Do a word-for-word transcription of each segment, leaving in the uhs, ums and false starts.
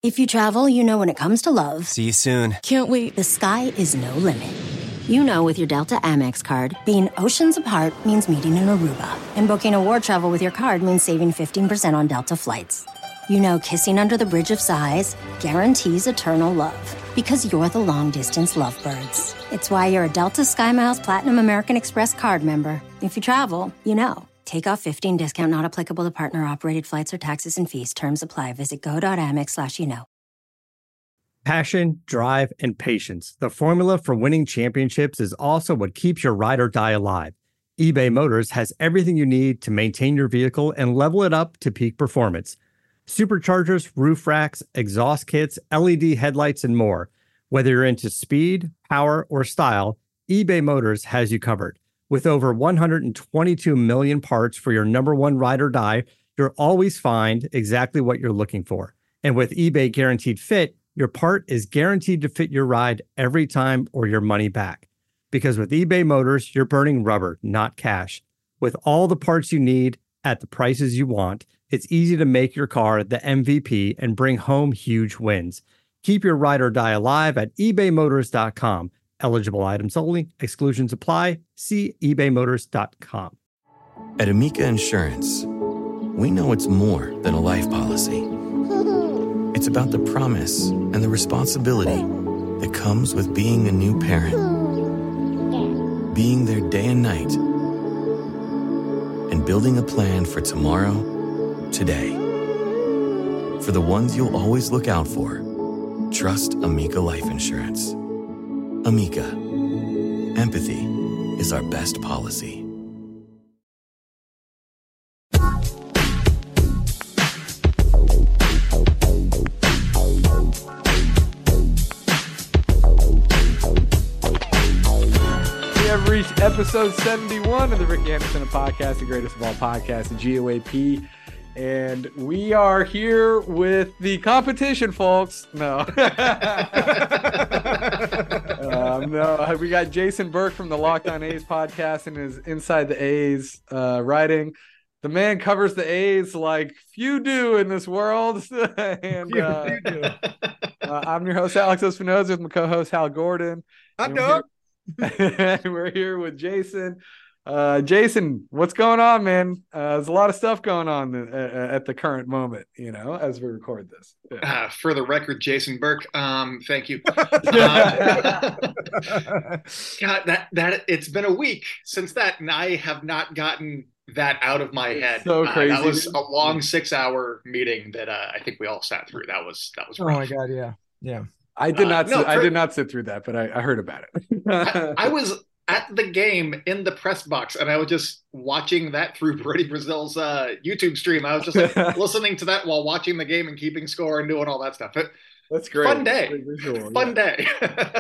If you travel, you know when it comes to love. See you soon. Can't wait. The sky is no limit. You know with your Delta Amex card, being oceans apart means meeting in Aruba. And booking a war travel with your card means saving fifteen percent on Delta flights. You know kissing under the Bridge of Sighs guarantees eternal love. Because you're the long-distance lovebirds. It's why you're a Delta SkyMiles Platinum American Express card member. If you travel, you know. Take off fifteen discount not applicable to partner-operated flights or taxes and fees. Terms apply. Visit go.amex slash you know. Passion, drive, and patience. The formula for winning championships is also what keeps your ride or die alive. eBay Motors has everything you need to maintain your vehicle and level it up to peak performance. Superchargers, roof racks, exhaust kits, L E D headlights, and more. Whether you're into speed, power, or style, eBay Motors has you covered. With over one hundred twenty-two million parts for your number one ride or die, you'll always find exactly what you're looking for. And with eBay Guaranteed Fit, your part is guaranteed to fit your ride every time or your money back. Because with eBay Motors, you're burning rubber, not cash. With all the parts you need at the prices you want, it's easy to make your car the M V P and bring home huge wins. Keep your ride or die alive at ebay motors dot com. Eligible items only. Exclusions apply. See ebay motors dot com. At Amica Insurance, we know it's more than a life policy. It's about the promise and the responsibility that comes with being a new parent. Being there day and night. And building a plan for tomorrow, today. For the ones you'll always look out for, trust Amica Life Insurance. Amica. Empathy is our best policy. have reached episode seventy-one of the Ricky Anderson podcast, the greatest of all podcasts, the G O A P. And we are here with the competition, folks. No. um, no, we got Jason Burke from the Locked On A's podcast and his Inside the A's uh, writing. The man covers the A's like few do in this world. and uh, uh, I'm your host, Alex Espinoza, with my co-host, Hal Gordon. I know. We're here with Jason. Uh, Jason, what's going on, man? Uh, there's a lot of stuff going on uh, at the current moment, you know, as we record this. Yeah. Uh, for the record, Jason Burke, um, thank you. uh, God, that that it's been a week since that, and I have not gotten that out of my head. So crazy. Uh, that was a long six-hour meeting that uh, I think we all sat through. That was that was. Rough. Oh my God, yeah, yeah. I did not. Uh, no, sit, for, I did not sit through that, but I, I heard about it. I, I was at the game in the press box, and I was just watching that through Brody Brazil's uh, YouTube stream. I was just like listening to that while watching the game and keeping score and doing all that stuff. It, That's great. Fun day. Visual, Fun yeah. day.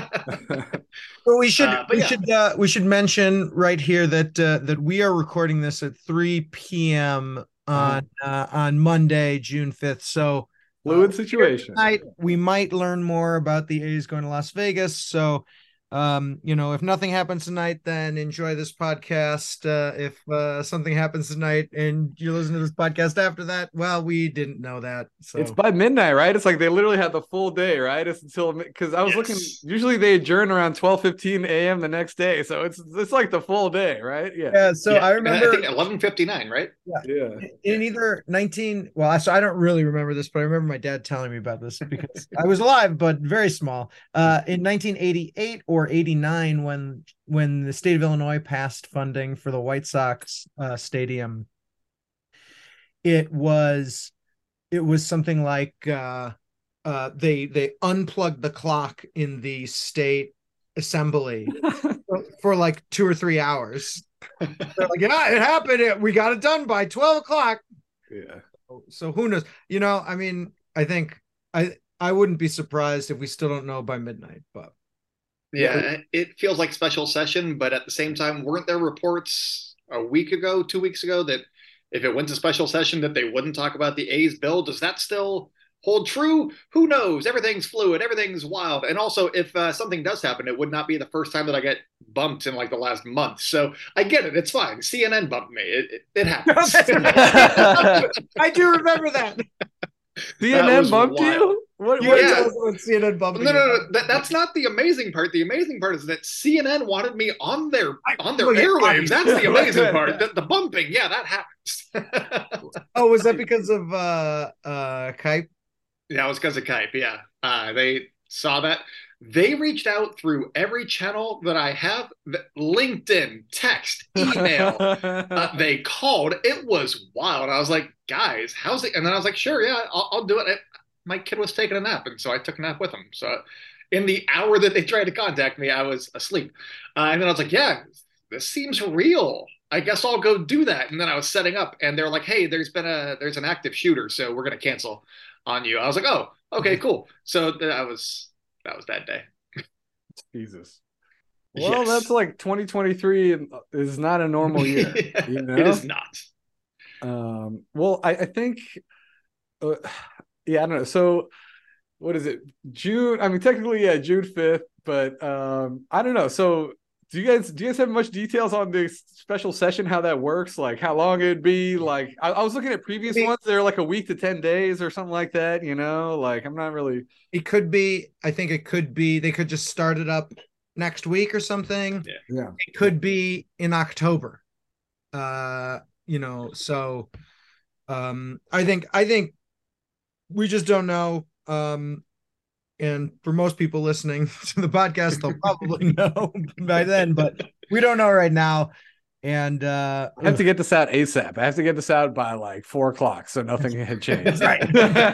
Well, we should uh, we yeah. should uh, we should mention right here that uh, that we are recording this at three p.m. on uh, on Monday, June fifth. So fluid uh, situation. Tonight we might learn more about the A's going to Las Vegas. So. Um, you know, if nothing happens tonight, then enjoy this podcast. Uh, if uh, something happens tonight and you listen to this podcast after that, well, we didn't know that. So it's by midnight, right? It's like they literally had the full day, right? It's until because I was yes. looking. Usually they adjourn around twelve fifteen a.m. the next day, so it's it's like the full day, right? Yeah. Yeah. So yeah. I remember I think eleven fifty-nine, right? Yeah. Yeah. In either nineteen, well, so I don't really remember this, but I remember my dad telling me about this because I was alive, but very small. Uh, in nineteen eighty-eight or eighty-nine, when when the state of Illinois passed funding for the White Sox uh, stadium, it was it was something like uh, uh, they they unplugged the clock in the state assembly for, for like two or three hours. They're like, yeah, it happened. We got it done by twelve o'clock. Yeah. So who knows? You know, I mean, I think I I wouldn't be surprised if we still don't know by midnight, but. Yeah, it feels like special session, but at the same time, weren't there reports a week ago, two weeks ago, that if it went to special session that they wouldn't talk about the A's bill? Does that still hold true? Who knows? Everything's fluid. Everything's wild. And also, if uh, something does happen, it would not be the first time that I get bumped in like the last month. So I get it. It's fine. C N N bumped me. It, it, it happens. I do remember that. C N N bumped wild. you? What, You what Yeah. tell us what C N N bumping No, no, you. no. That, that's not the amazing part. The amazing part is that C N N wanted me on their on their well, yeah, airwaves. That's the amazing obviously. part. The, the bumping, yeah, that happens. Oh, was that because of uh uh Kype? Yeah, it was because of Kype. Yeah, uh, they saw that. They reached out through every channel that I have: LinkedIn, text, email. uh, they called. It was wild. I was like, guys, how's it? And then I was like, sure, yeah, I'll, I'll do it. it. My kid was taking a nap, and so I took a nap with him. So in the hour that they tried to contact me, I was asleep. Uh, and then I was like, yeah, this seems real. I guess I'll go do that. And then I was setting up, and they're like, hey, there's been a there's an active shooter, so we're gonna cancel on you. I was like, oh, okay, cool. So that was that was that day. Jesus. Well, Yes. that's like twenty twenty-three is not a normal year. Yeah, You know? It is not. Um, well, I, I think, uh, yeah, I don't know. So, what is it? June? I mean, technically, yeah, June fifth. But um, I don't know. So, do you guys do you guys have much details on this special session? How that works? Like, how long it'd be? Like, I, I was looking at previous I mean, ones. They're like a week to ten days or something like that. You know, like I'm not really. It could be, I think it could be, they could just start it up next week or something. Yeah. Yeah. It could be in October. Uh, you know, so um I think I think we just don't know. Um and for most people listening to the podcast, they'll probably know by then, but we don't know right now. And uh I have to get this out ASAP. I have to get this out by like four o'clock, so nothing had changed. right.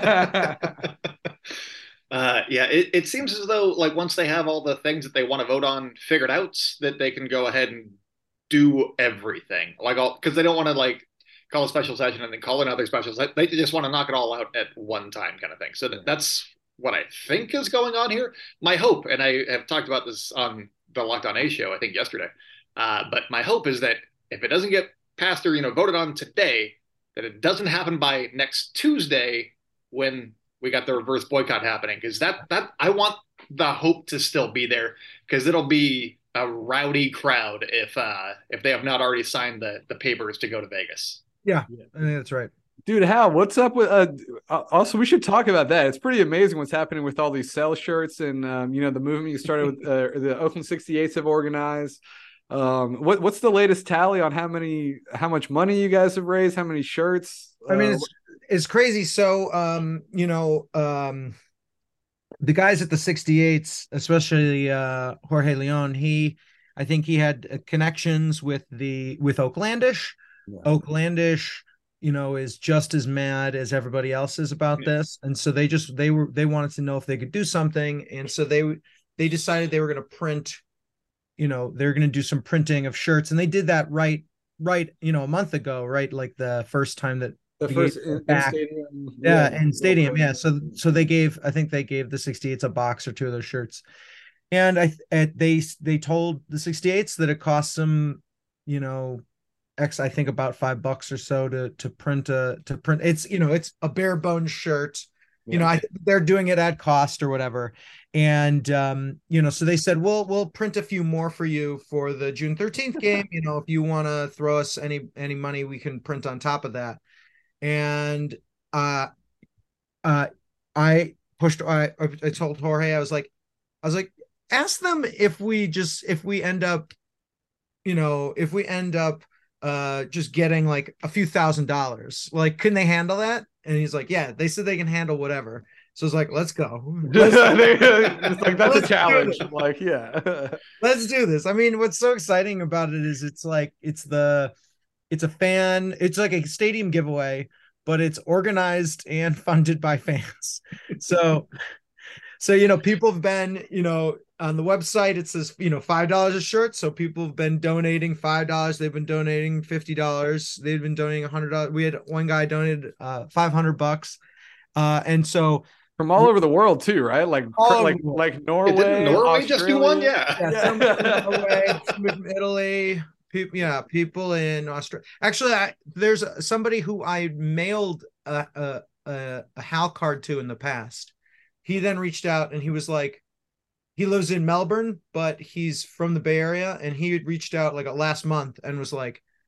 Uh, yeah, it, it seems as though like once they have all the things that they want to vote on figured out, that they can go ahead and do everything. Like all because they don't want to like call a special session and then call another special session. They just want to knock it all out at one time, kind of thing. So that, that's what I think is going on here. My hope, and I have talked about this on the Locked On A show, I think yesterday. Uh, but my hope is that if it doesn't get passed or you know voted on today, that it doesn't happen by next Tuesday when we got the reverse boycott happening, because that that I want the hope to still be there, because it'll be a rowdy crowd if uh if they have not already signed the the papers to go to Vegas. Yeah, I think that's right. Dude, Hal, what's up with uh also we should talk about that. It's pretty amazing what's happening with all these sell shirts and um, you know, the movement you started with uh, the Oakland sixty-eights have organized. Um what what's the latest tally on how many how much money you guys have raised, how many shirts? I mean, Uh, it's it's crazy. So, um, you know, um, the guys at the sixty-eights, especially uh, Jorge Leon, he, I think he had connections with the with Oaklandish. Yeah. Oaklandish, you know, is just as mad as everybody else is about Yeah. this, and so they just they were they wanted to know if they could do something, and so they they decided they were going to print, you know, they're going to do some printing of shirts, and they did that right right you know a month ago, right, like the first time that. the the first Gates in, were in back. stadium. Yeah, and stadium, yeah. So so they gave, I think they gave the sixty-eights a box or two of those shirts, and I at they they told the sixty-eights that it costs them, you know, X I think about five bucks or so to to print a to print. It's you know it's a bare bones shirt. You Yeah. know, I think they're doing it at cost or whatever, and um, you know, so they said, "We'll we'll print a few more for you for the June thirteenth game. You know, if you want to throw us any any money, we can print on top of that." And uh uh I pushed I I told Jorge, I was like I was like ask them if we just if we end up you know if we end up uh just getting like a few thousand dollars, like can they handle that? And he's like, yeah, they said they can handle whatever. So it's like, let's go. Let's, It's like that's a Let's do challenge. it. Like, yeah. let's do this. I mean, what's so exciting about it is it's like it's the it's a fan, it's like a stadium giveaway, but it's organized and funded by fans. So so you know, people have been, you know, on the website it says, you know, five dollars a shirt. So people have been donating five dollars, they've been donating fifty dollars, they've been donating a hundred dollars. We had one guy donated uh five hundred bucks. Uh and so From all over the world too, right? Like All over like the world. like Norway. Didn't Norway just do one? Australia. Yeah. yeah, some from Norway, some from Italy, people, yeah, people in Australia. Actually, I, there's somebody who I mailed a, a a a Hal card to in the past. He then reached out and he was like, he lives in Melbourne, but he's from the Bay Area, and he had reached out like last month and was like,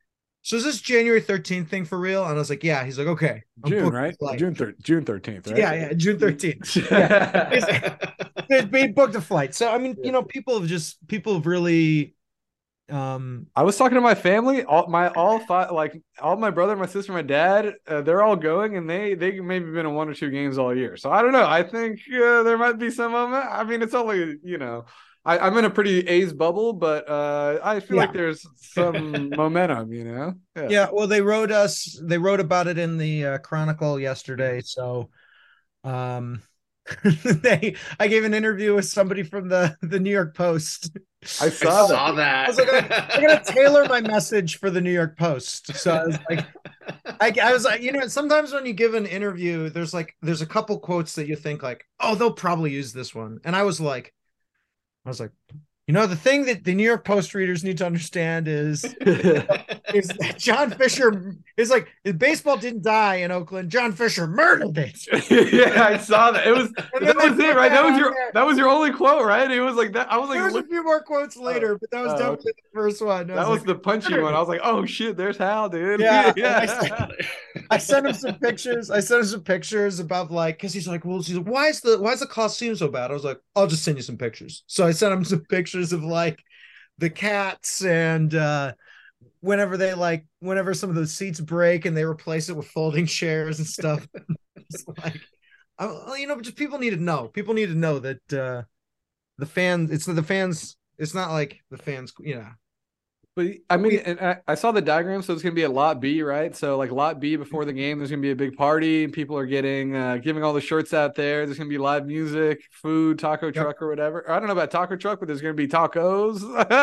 so is this January thirteenth thing for real? And I was like, yeah. He's like, okay. I'm June, booked right? a flight. June thir- June thirteenth, right? Yeah, yeah, June thirteenth. Yeah. He booked a flight. So I mean, you know, people have just people have really um I was talking to my family, all my all five, like all my brother, my sister, my dad, uh, they're all going, and they they maybe been in one or two games all year. So I don't know. I think uh, there might be some of it. I mean, it's only, you know, I, I'm in a pretty A's bubble, but uh, I feel Yeah. like there's some momentum, you know. yeah. yeah, well, they wrote us, they wrote about it in the uh, Chronicle yesterday. So um they I gave an interview with somebody from the the New York Post. I saw, I that. saw that. I was like, I'm gonna tailor my message for the New York Post. So I was like, I, I was like, you know, sometimes when you give an interview, there's like, there's a couple quotes that you think like, oh, they'll probably use this one. And I was like, I was like, you know, the thing that the New York Post readers need to understand is, is that John Fisher is like, baseball didn't die in Oakland. John Fisher murdered it. Yeah, I saw that. It was And that then they was it, put right? That that was on your there. that was your only quote, right? It was like that. I was like, There was look, a few more quotes later, but that was oh, definitely the first one. I that was like, the punchy one. I was like, oh shit, there's Hal, dude. Yeah, yeah. I sent him some pictures. I sent him some pictures about like, because he's like, well, he's like, why is the why is the Coliseum so bad? I was like, I'll just send you some pictures. So I sent him some pictures of like the cats and uh whenever they like whenever some of the seats break and they replace it with folding chairs and stuff. It's like, I, you know, just people need to know. People need to know that uh the fans. It's the fans. It's not like the fans. You know. But I mean, and I, I saw the diagram, so it's gonna be a lot B, right? So like lot B before the game, there's gonna be a big party. People are getting uh, giving all the shirts out there. There's gonna be live music, food, taco Yep. truck or whatever. I don't know about taco truck, but there's gonna be tacos.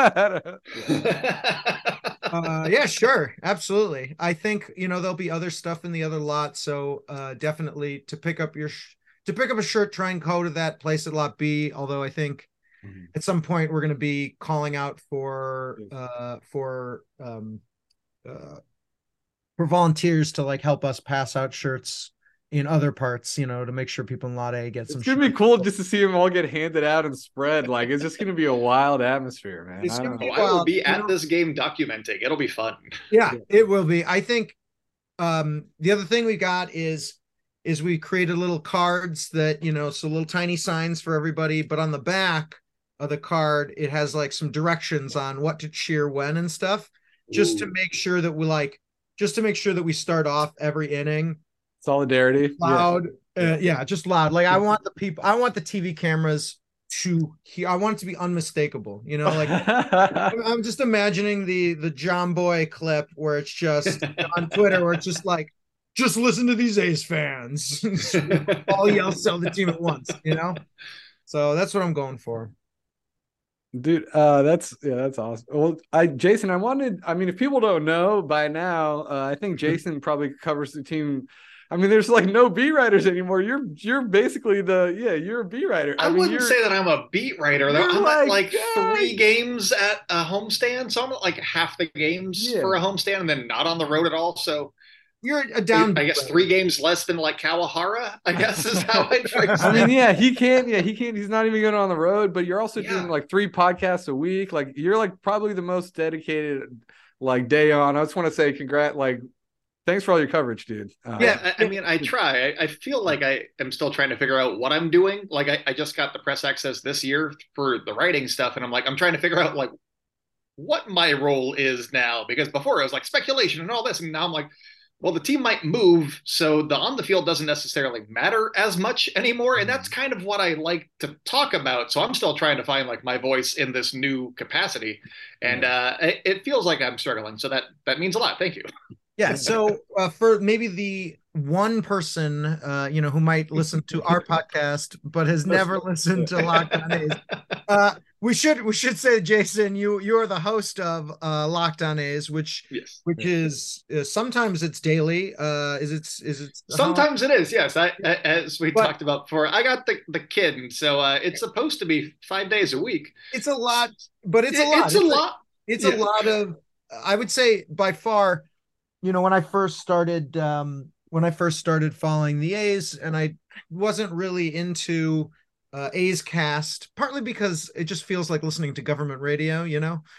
uh yeah, sure, absolutely. I think, you know, there'll be other stuff in the other lot, so uh definitely to pick up your sh- to pick up a shirt, try and go to that place at lot B, although I think mm-hmm. at some point we're going to be calling out for uh for um uh for volunteers to like help us pass out shirts in other parts, you know, to make sure people in lot A get some. It's gonna shirts. be cool just to see them all get handed out and spread. Like it's just gonna be a wild atmosphere, man. It's I gonna don't be know. Oh, I will be you at know? this game documenting. It'll be fun. Yeah, it will be. I think um the other thing we got is is we created little cards that, you know, so little tiny signs for everybody, but on the back of the card it has like some directions on what to cheer when and stuff, just Ooh. to make sure that we like just to make sure that we start off every inning solidarity loud. Yeah. Uh, yeah, just loud. Like I want the people, I want the T V cameras to hear. I want it to be unmistakable. You know, like I'm just imagining the the John Boy clip where it's just on Twitter where it's just like, just listen to these A's fans all yell sell the team at once. You know, so that's what I'm going for. Dude, uh, that's yeah, that's awesome. Well, I Jason, I wanted. I mean, if people don't know by now, uh, I think Jason probably covers the team. I mean, there's like no beat writers anymore. You're you're basically the yeah, you're a beat writer. I, I mean, wouldn't say that I'm a beat writer though. I'm like, at like yeah. three games at a homestand, so I'm at like half the games yeah. for a homestand, and then not on the road at all. So you're a down. I guess writer. Three games less than like Kawahara, I guess is how I'd phrase I mean, yeah, he can't. Yeah, he can't. He's not even going on the road. But you're also yeah. doing like three podcasts a week. Like you're like probably the most dedicated like day on. I just want to say congrats. Like. Thanks for all your coverage, dude. Uh, yeah, I, I mean, I try. I, I feel like I am still trying to figure out what I'm doing. Like, I, I just got the press access this year for the writing stuff, and I'm like, I'm trying to figure out like what my role is now. Because before it was like speculation and all this, and now I'm like, well, the team might move, so the on the field doesn't necessarily matter as much anymore, and that's kind of what I like to talk about. So I'm still trying to find like my voice in this new capacity, and uh, it, it feels like I'm struggling. So that that means a lot. Thank you. Yeah, so uh, for maybe the one person, uh, you know, who might listen to our podcast but has never listened to Locked On A's, uh, we should we should say, Jason, you you are the host of uh, Locked On A's, which yes. which is uh, sometimes it's daily. Uh, is it is it? Sometimes how? It is. Yes, I, as we but, talked about before, I got the the kid, and so uh, it's supposed to be five days a week. It's a lot, but it's it, a lot. It's, it's a lot. It's yeah. a lot of. I would say by far. You know, when I first started, um, when I first started following the A's, and I wasn't really into uh, A's Cast, partly because it just feels like listening to government radio, you know.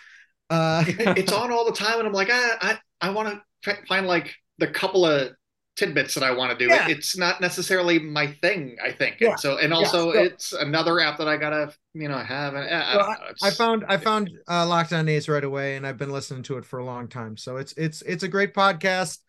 Uh, it's on all the time, and I'm like, I I, I want to find like the couple of tidbits that I want to do. Yeah. It, it's not necessarily my thing, I think. Yeah. And so, and Yeah, also, so- it's another app that I gotta, you know, have. And I, I So don't I, know. It's, I found I found uh, Locked On A's right away, and I've been listening to it for a long time. So it's it's it's a great podcast.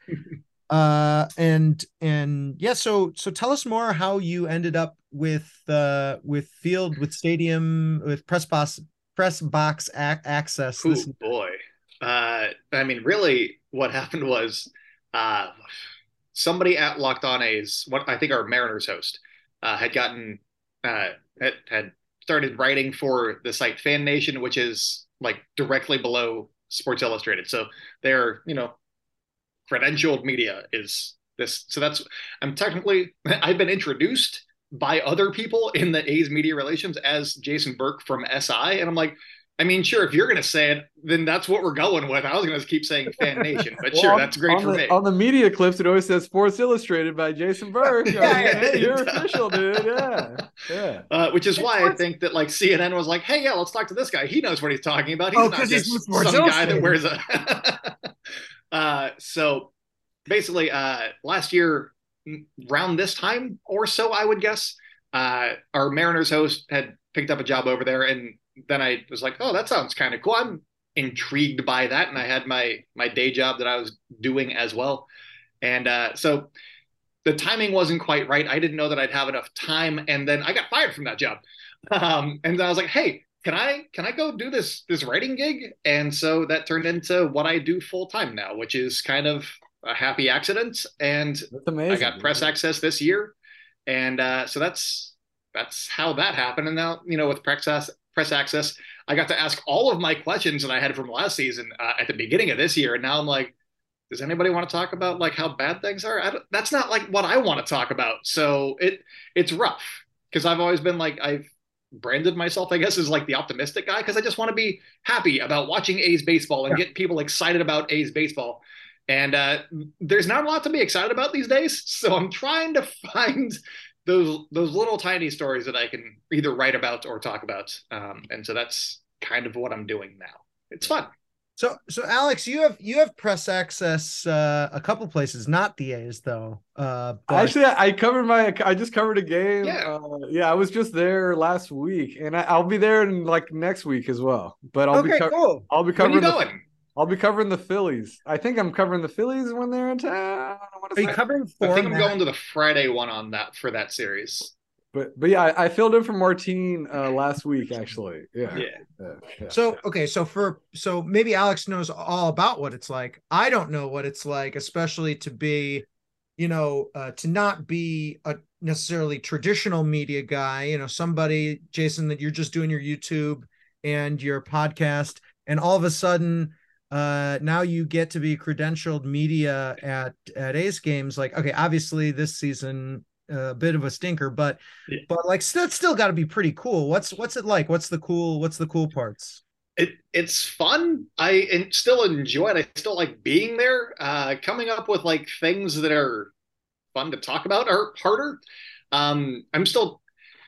uh, and and yeah, so so tell us more how you ended up with uh with field with stadium with press box press box ac- access. oh This boy. Uh, I mean, really, what happened was, uh, somebody at Locked On A's, what I think our Mariners host, uh, had gotten uh, had, had started writing for the site Fan Nation, which is like directly below Sports Illustrated. So they're, you know, credentialed media is this. So that's, I'm technically, I've been introduced by other people in the A's media relations as Jason Burke from S I. And I'm like, I mean, sure, if you're going to say it, then that's what we're going with. I was going to keep saying Fan Nation, but Well, sure, on- that's great on for the, me. On the media clips, it always says Sports Illustrated by Jason Burke. I mean, Yeah, hey, you're it official, does. dude. Yeah, yeah. Uh, which is why I think that like C N N was like, hey, yeah, let's talk to this guy. He knows what he's talking about. He's Oh, not 'cause he's just from Sports some guy that Illustrated. wears a. uh, so basically, uh, last year, around this time or so, I would guess, uh, our Mariners host had picked up a job over there, and then I was like, oh, that sounds kind of cool. I'm intrigued by that, and I had my my day job that I was doing as well, and uh, so the timing wasn't quite right. I didn't know that I'd have enough time, and then I got fired from that job, um, and I was like, hey, can I can I go do this this writing gig? And so that turned into what I do full time now, which is kind of a happy accident, and That's amazing. I got press access this year, and uh, so that's that's how that happened. And now, you know, with press press access, I got to ask all of my questions that I had from last season uh, at the beginning of this year, and now I'm like, does anybody want to talk about like how bad things are? I don't, that's not like what I want to talk about. So it it's rough because I've always been like I've branded myself, I guess, as like the optimistic guy because I just want to be happy about watching A's baseball and get people excited about A's baseball. And uh, there's not a lot to be excited about these days. So I'm trying to find those those little tiny stories that I can either write about or talk about. Um, and so that's kind of what I'm doing now. It's fun. So so Alex, you have you have press access uh, a couple places, not the A's though. Uh, but... Actually, I covered my. I just covered a game. Yeah, uh, yeah. I was just there last week, and I, I'll be there in like next week as well. But I'll okay, be co- cool. I'll be when you covering. The, going? I'll be covering the Phillies. I think I'm covering the Phillies when they're in town. I want Are to you say. covering I for think I'm Matt? going to the Friday one on that for that series. But but yeah, I, I filled in for Martine uh, last week actually. Yeah. Yeah. yeah, yeah. So okay, so for so maybe Alex knows all about what it's like. I don't know what it's like, especially to be, you know, uh, to not be a necessarily traditional media guy. You know, somebody, Jason, that you're just doing your YouTube and your podcast, and all of a sudden, uh, now you get to be credentialed media at at A's games. Like, okay, obviously this season a bit of a stinker, but Yeah. but like that's still got to be pretty cool. What's what's it like? What's the cool? What's the cool parts? It it's fun. I and still enjoy it. I still like being there. Uh, coming up with like things that are fun to talk about are harder. Um, I'm still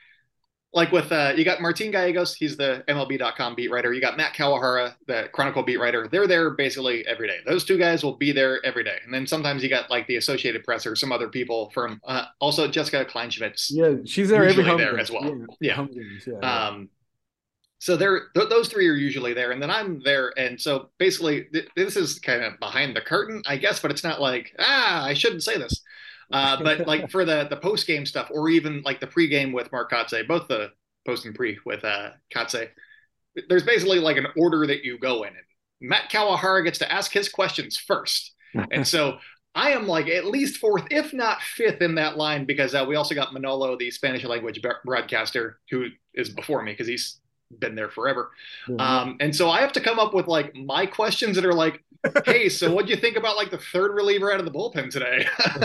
like with uh, you got Martin Gallegos. He's the M L B dot com beat writer. You got Matt Kawahara, the Chronicle beat writer. They're there basically every day. Those two guys will be there every day. And then sometimes you got like the Associated Press or some other people from uh, also Jessica Kleinschmidt. Yeah, she's there every usually home there game. as well. Yeah. Yeah. Home games, yeah, yeah. Um, so they're th- those three are usually there, and then I'm there, and so basically th- this is kind of behind the curtain, I guess, but it's not like ah, I shouldn't say this. Uh, but like for the the post game stuff, or even like the pre game with Mark Kotze, both the post and pre with uh, Kotze, there's basically like an order that you go in, and Matt Kawahara gets to ask his questions first, and so I am like at least fourth, if not fifth, in that line because uh, we also got Manolo, the Spanish language broadcaster, who is before me because he's been there forever. Mm-hmm. Um, and so I have to come up with like my questions that are like, hey, so what do you think about like the third reliever out of the bullpen today?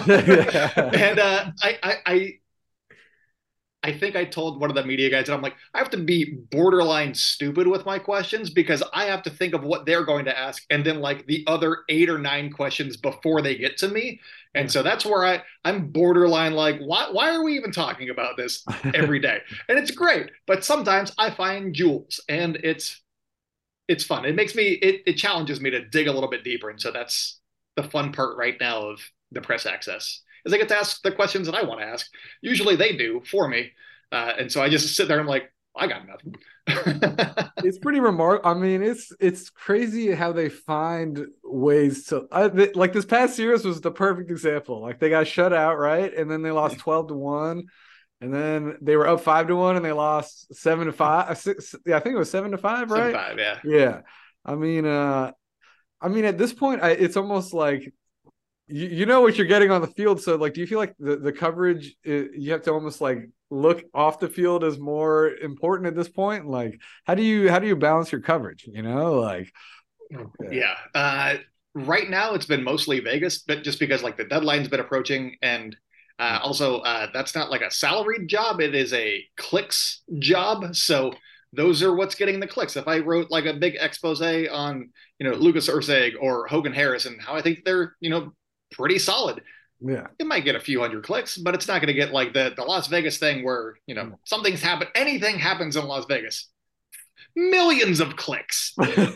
and uh, I, I, I, I think I told one of the media guys that I'm like, I have to be borderline stupid with my questions because I have to think of what they're going to ask and then like the other eight or nine questions before they get to me. And so that's where I, I'm borderline like, why, why are we even talking about this every day? And it's great. But sometimes I find jewels and it's it's fun. It makes me it it challenges me to dig a little bit deeper, and so that's the fun part right now of the press access, is I get to ask the questions that I want to ask. Usually they do for me, uh, and so I just sit there and I'm like, I got nothing. It's pretty remarkable. I mean, it's it's crazy how they find ways to I, they, like this past series was the perfect example. Like they got shut out, right, and then they lost twelve to one, and then they were up five to one, and they lost seven to five. Six, yeah, I think it was seven to five, right? Seven five, yeah, yeah. I mean, uh, I mean, at this point, I, it's almost like you, you know what you're getting on the field. So, like, do you feel like the the coverage it, you have to almost like look off the field as more important at this point? Like, how do you how do you balance your coverage? You know, like, yeah. yeah. Uh, right now, it's been mostly Vegas, but just because like the deadline's been approaching, and uh, also uh, that's not like a salaried job; it is a clicks job. So those are what's getting the clicks. If I wrote like a big expose on, you know, Lucas Ursig or Hogan Harris and how I think they're, you know, pretty solid, yeah, it might get a few hundred clicks, but it's not going to get like the, the Las Vegas thing where, you know, something's happened. Anything happens in Las Vegas, millions of clicks. Billions.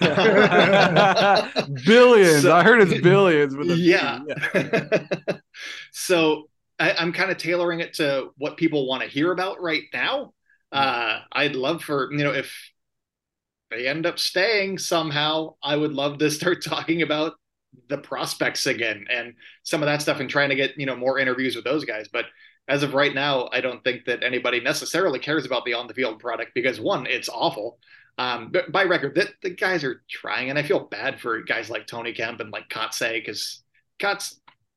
So, I heard it's billions. With a yeah. yeah. So I, I'm kind of tailoring it to what people want to hear about right now. Uh, I'd love for, you know, if they end up staying somehow, I would love to start talking about the prospects again and some of that stuff and trying to get, you know, more interviews with those guys. But as of right now, I don't think that anybody necessarily cares about the on the field product because one, it's awful. Um, but by record, that the guys are trying, and I feel bad for guys like Tony Kemp and like Kotsay, because Kots,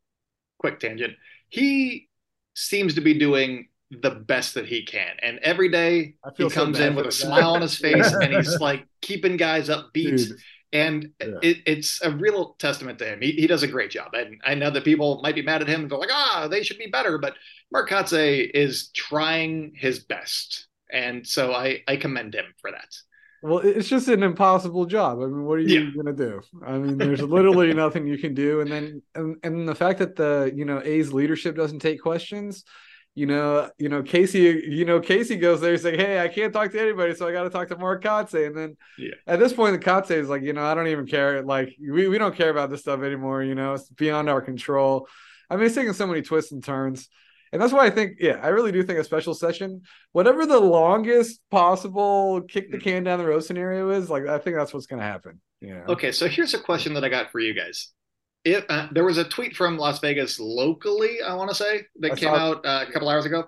quick tangent, he seems to be doing the best that he can, and every day he comes so in with a smile on his face and he's like keeping guys upbeat. Dude. And yeah. it, it's a real testament to him. He, he does a great job. And I know that people might be mad at him and they're like, ah, they should be better. But Mark Kotsay is trying his best. And so I, I commend him for that. Well, it's just an impossible job. I mean, what are you yeah. going to do? I mean, there's literally nothing you can do. And then, and, and the fact that the, you know, A's leadership doesn't take questions, you know, you know, Casey, you know, Casey goes there saying, hey, I can't talk to anybody, so I got to talk to Mark Kotsay. And then yeah. at this point, the Kotsay is like, you know, I don't even care. Like, we, we don't care about this stuff anymore. You know, it's beyond our control. I mean, it's taking so many twists and turns. And that's why I think, yeah, I really do think a special session, whatever the longest possible kick the can down the road scenario is, like, I think that's what's going to happen. Yeah. Okay. So here's a question that I got for you guys. It, uh, there was a tweet from Las Vegas locally, I want to say, that I came out uh, a couple hours ago.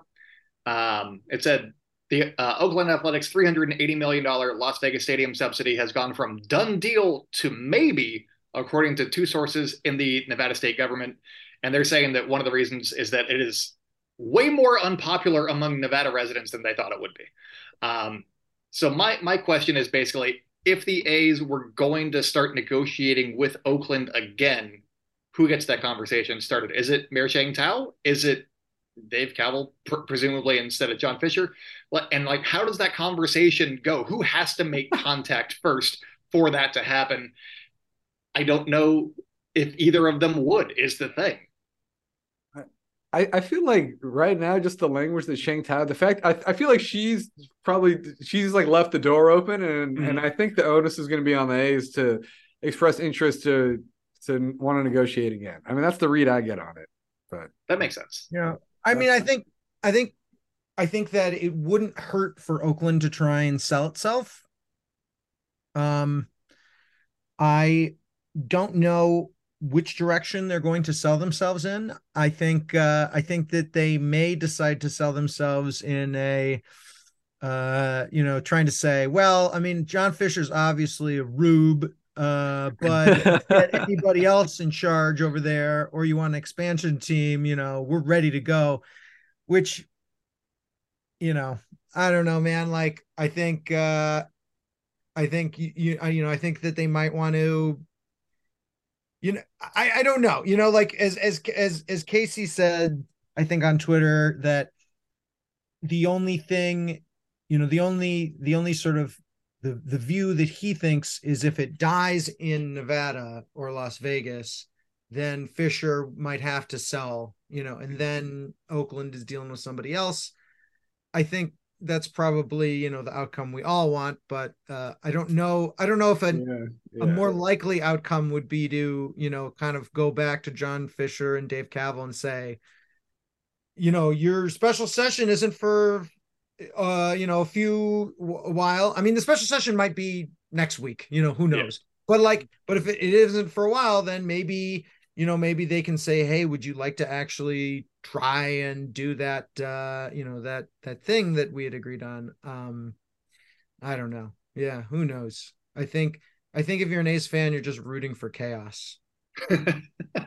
Um, it said the uh, Oakland Athletics three hundred eighty million dollars Las Vegas stadium subsidy has gone from done deal to maybe, according to two sources in the Nevada state government. And they're saying that one of the reasons is that it is way more unpopular among Nevada residents than they thought it would be. Um, so my, my question is basically, if the A's were going to start negotiating with Oakland again, who gets that conversation started? Is it Mary-Chang Tao? Is it Dave Kaval, pr- presumably instead of John Fisher? And like, how does that conversation go? Who has to make contact first for that to happen? I don't know if either of them would, is the thing. I, I feel like right now, just the language that Chang Tao, the fact, I, I feel like she's probably, she's like left the door open, and, mm-hmm. and I think the onus is going to be on the A's to express interest to, to want to negotiate again. I mean, that's the read I get on it, but that makes sense. Yeah. I mean, I think, I think, I think that it wouldn't hurt for Oakland to try and sell itself. Um, I don't know which direction they're going to sell themselves in. I think, uh, I think that they may decide to sell themselves in a, uh, you know, trying to say, well, I mean, John Fisher's obviously a rube, uh, but get anybody else in charge over there, or you want an expansion team, you know, we're ready to go, which, you know, I don't know, man. Like, I think, uh, I think you, you, you know, I think that they might want to, you know, I, I don't know, you know, like as, as, as, as Casey said, I think on Twitter, that the only thing, you know, the only, the only sort of the, the view that he thinks is if it dies in Nevada or Las Vegas, then Fisher might have to sell, you know, and then Oakland is dealing with somebody else. I think, that's probably, you know, the outcome we all want, but uh, I don't know. I don't know if a, Yeah, yeah. a more likely outcome would be to, you know, kind of go back to John Fisher and Dave Kaval and say, you know, your special session isn't for, uh, you know, a few a while. I mean, the special session might be next week, you know, who knows? Yeah. But like, but if it, it isn't for a while, then maybe, you know, maybe they can say, hey, would you like to actually try and do that, uh, you know, that, that thing that we had agreed on? Um, I don't know. Yeah. Who knows? I think, I think if you're an A's fan, you're just rooting for chaos. the,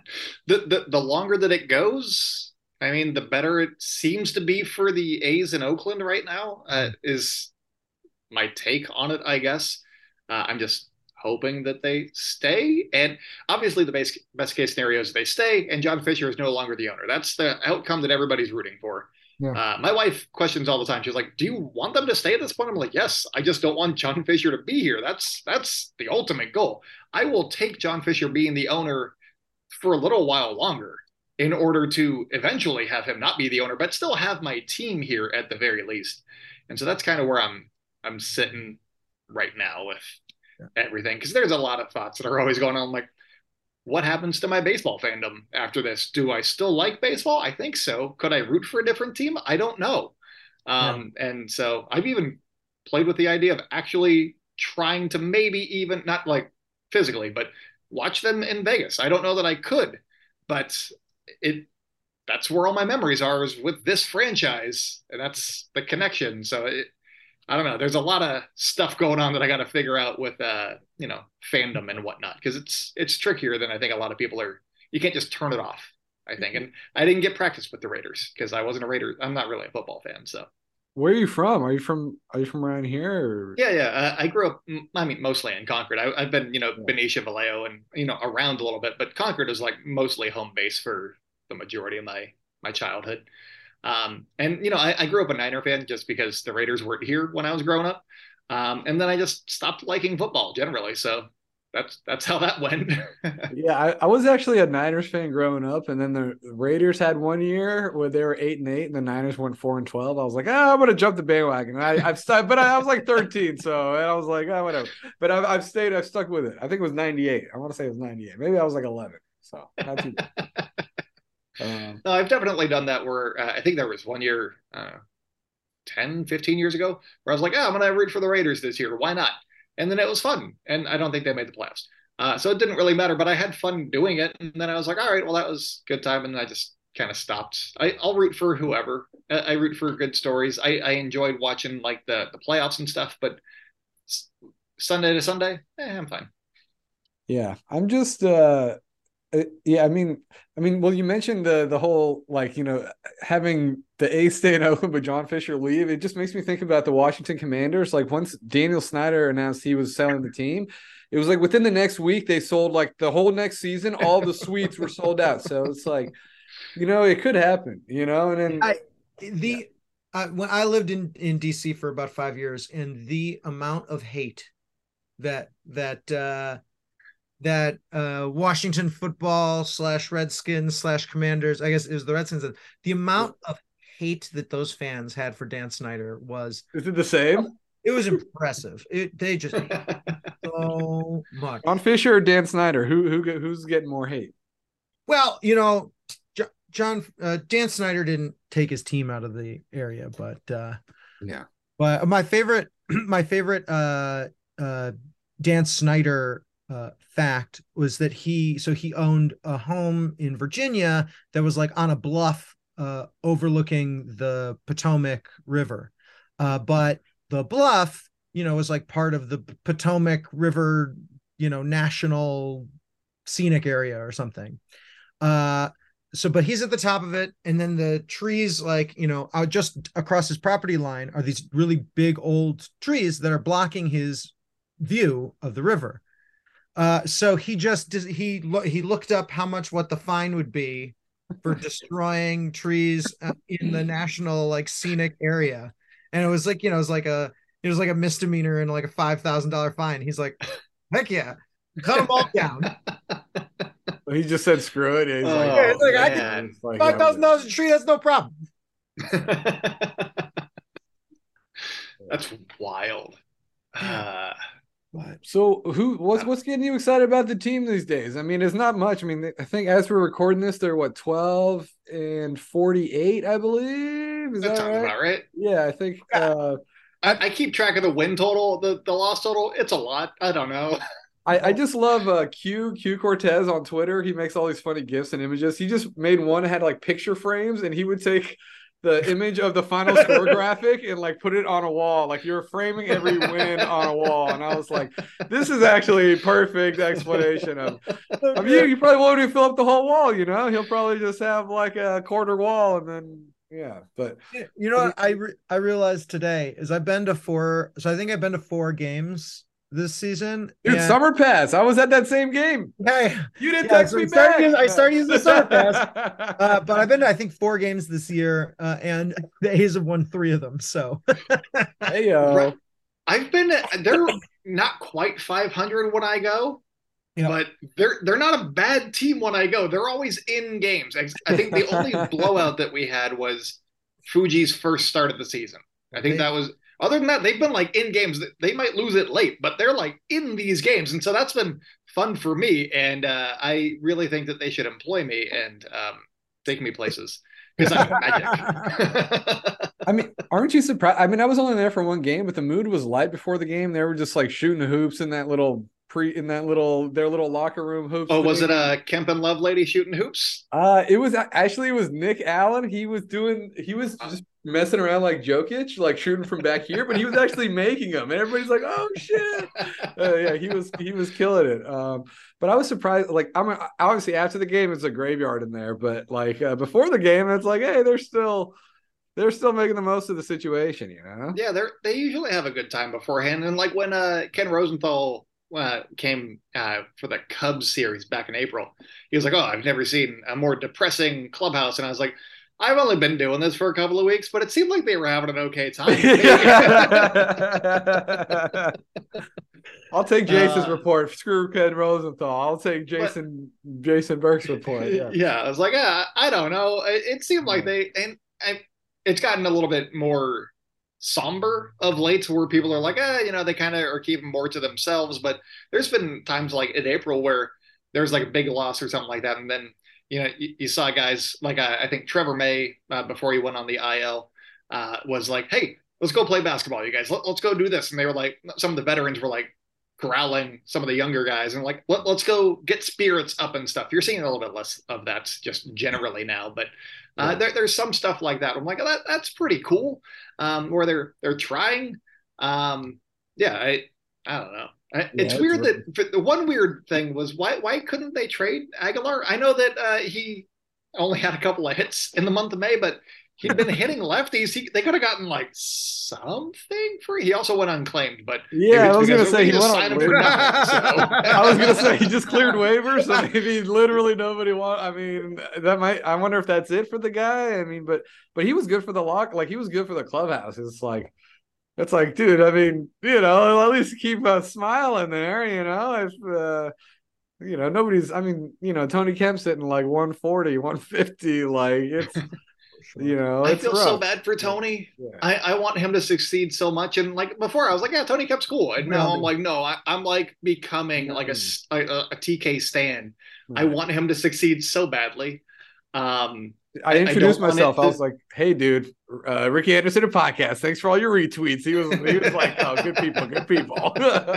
the, the longer that it goes, I mean, the better it seems to be for the A's in Oakland right now, uh, is my take on it, I guess. Uh, I'm just hoping that they stay. And obviously the base, best case scenario is they stay and John Fisher is no longer the owner. That's the outcome that everybody's rooting for. Yeah. Uh, my wife questions all the time. She's like, do you want them to stay at this point? I'm like, yes, I just don't want John Fisher to be here. That's, that's the ultimate goal. I will take John Fisher being the owner for a little while longer in order to eventually have him not be the owner, but still have my team here at the very least. And so that's kind of where I'm, I'm sitting right now with everything, because there's a lot of thoughts that are always going on, like, what happens to my baseball fandom after this? Do I still like baseball? I think so. Could I root for a different team? I don't know. Um, yeah. And so I've even played with the idea of actually trying to maybe even, not like physically, but watch them in Vegas. I don't know that I could, but it that's where all my memories are, is with this franchise, and that's the connection. So it, I don't know. There's a lot of stuff going on that I got to figure out with, uh, you know, fandom and whatnot, because it's it's trickier than I think a lot of people are. You can't just turn it off, I think. And I didn't get practice with the Raiders because I wasn't a Raider. I'm not really a football fan. So, where are you from? Are you from Are you from around here? Or? Yeah, yeah. Uh, I grew up. I mean, mostly in Concord. I, I've been, you know, yeah. Benicia, Vallejo, and you know, around a little bit, but Concord is like mostly home base for the majority of my my childhood. Um, and, you know, I, I grew up a Niner fan just because the Raiders weren't here when I was growing up. Um, and then I just stopped liking football generally. So that's, that's how that went. yeah. I, I was actually a Niners fan growing up, and then the Raiders had one year where they were eight and eight and the Niners went four and twelve. I was like, oh, I'm going to jump the bandwagon. And I, I've stuck, but I, I was like thirteen. So, and I was like, oh, whatever. But I've, I've stayed, I've stuck with it. I think it was ninety-eight. I want to say it was ninety-eight. Maybe I was like eleven. So not too bad. Um, no, I've definitely done that where uh, I think there was one year, uh, ten, fifteen years ago, where I was like, oh, I'm going to root for the Raiders this year. Why not? And then it was fun. And I don't think they made the playoffs. Uh, so it didn't really matter, but I had fun doing it. And then I was like, all right, well, that was a good time. And I just kind of stopped. I, I'll root for whoever. I, I root for good stories. I, I enjoyed watching like the, the playoffs and stuff, but Sunday to Sunday, eh, I'm fine. Yeah, I'm just, uh, Uh, yeah, I mean, I mean, well, you mentioned the the whole, like, you know, having the A's stay in Oakland but John Fisher leave. It just makes me think about the Washington Commanders. Like, once Daniel Snyder announced he was selling the team, it was like within the next week they sold, like, the whole next season. All the suites were sold out. So it's like, you know, it could happen. You know, and then I, the yeah. uh, when I lived in in D C for about five years, and the amount of hate that that. uh that uh Washington football slash Redskins slash Commanders, I guess it was the Redskins, the amount of hate that those fans had for Dan Snyder was is it the same? It was impressive. It they just hate so much. On Fisher or Dan Snyder, who who who's getting more hate? Well, you know, John uh, Dan Snyder didn't take his team out of the area, but uh yeah. But my favorite my favorite uh uh Dan Snyder Uh, fact was that he so he owned a home in Virginia that was like on a bluff uh, overlooking the Potomac River, uh, but the bluff, you know, was like part of the Potomac River, you know, national scenic area or something. Uh, so, but he's at the top of it, and then the trees, like, you know, out just across his property line are these really big old trees that are blocking his view of the river. Uh, so he just he he looked up how much what the fine would be for destroying trees in the national like scenic area, and it was like, you know, it was like a it was like a misdemeanor and like a five thousand dollar fine. He's like, heck yeah, cut them all down. He just said screw it. He's oh, like, yeah, it's like, I can, like five thousand dollars a tree. That's no problem. That's wild. Uh, So who what's what's getting you excited about the team these days? I mean, it's not much. I mean, I think as we're recording this, they're what twelve and forty-eight, I believe. Is that that sounds right? about right. Yeah, I think. Uh, I, I keep track of the win total, the the loss total. It's a lot. I don't know. I, I just love uh, Q Q Cortez on Twitter. He makes all these funny gifs and images. He just made one that had like picture frames, and he would take the image of the final score graphic and like put it on a wall. Like you're framing every win on a wall. And I was like, this is actually a perfect explanation of, of you. You probably won't even fill up the whole wall, you know? He'll probably just have like a quarter wall and then yeah. But you know what I re- I realized today is I've been to four. So I think I've been to four games this season. Dude, and... Summer Pass. I was at that same game. Hey, you didn't yeah, text so me I started back. Using, I started using the Summer Pass, uh, but I've been to I think four games this year, uh, and the A's have won three of them. So, hey yo, I've been. They're not quite five hundred when I go, yep. but they're they're not a bad team when I go. They're always in games. I think the only blowout that we had was Fuji's first start of the season. I think that was. Other than that, they've been like in games. They might lose it late, but they're like in these games. And so that's been fun for me. And uh, I really think that they should employ me and um, take me places because I'm magic. I mean, aren't you surprised? I mean, I was only there for one game, but the mood was light before the game. They were just like shooting hoops in that little pre in that little their little locker room hoops. Oh, was it a Kemp and Lovelady shooting hoops? Uh, it was actually it was Nick Allen. He was doing he was just messing around like Jokic, like shooting from back here, but he was actually making them, and everybody's like, "Oh shit!" Uh, yeah, he was he was killing it. Um, but I was surprised. Like, I'm obviously after the game, it's a graveyard in there, but like uh, before the game, it's like, hey, they're still they're still making the most of the situation, you know? Yeah, they're they usually have a good time beforehand, and like when uh, Ken Rosenthal uh, came uh, for the Cubs series back in April, he was like, "Oh, I've never seen a more depressing clubhouse," and I was like, I've only been doing this for a couple of weeks, but it seemed like they were having an okay time. I'll take Jason's uh, report. Screw Ken Rosenthal. I'll take Jason but, Jason Burke's report. Yeah. yeah, I was like, uh, I don't know. It, it seemed like they and, and it's gotten a little bit more somber of late, where people are like, eh, you know, they kind of are keeping more to themselves. But there's been times like in April where there's like a big loss or something like that, and then. You know, you, you saw guys like uh, I think Trevor May uh, before he went on the I L uh, was like, "Hey, let's go play basketball, you guys. Let, let's go do this." And they were like, some of the veterans were like corralling some of the younger guys and like, Let, "Let's go get spirits up and stuff." You're seeing a little bit less of that just generally now, but uh, yeah. there, there's some stuff like that. I'm like, oh, that that's pretty cool. Um, where they're they're trying. Um, yeah, I I don't know. It's yeah, weird really... that the one weird thing was why why couldn't they trade Aguilar? I know that uh, he only had a couple of hits in the month of May, but he'd been hitting lefties. He, they could have gotten like something for. He also went unclaimed, but yeah, I was gonna say he went on waivers. So. I was gonna say he just cleared waivers, so maybe literally nobody want. I mean, that might. I wonder if that's it for the guy. I mean, but but he was good for the lock. Like he was good for the clubhouse. It's like. It's like, dude, I mean, you know, at least keep a smile in there, you know, if, uh, you know, nobody's, I mean, you know, Tony Kemp's sitting like one forty, one fifty, like it's, you know, I it's feel rough. so bad for Tony. Yeah. I, I want him to succeed so much. And like before I was like, yeah, Tony Kemp's cool. And now I'm like, no, I, I'm like becoming like a, a, a T K stan. Right. I want him to succeed so badly. Um, I introduced I myself. To... I was like, "Hey, dude, uh, Ricky Anderson, a podcast. Thanks for all your retweets." He was, he was like, "Oh, good people, good people."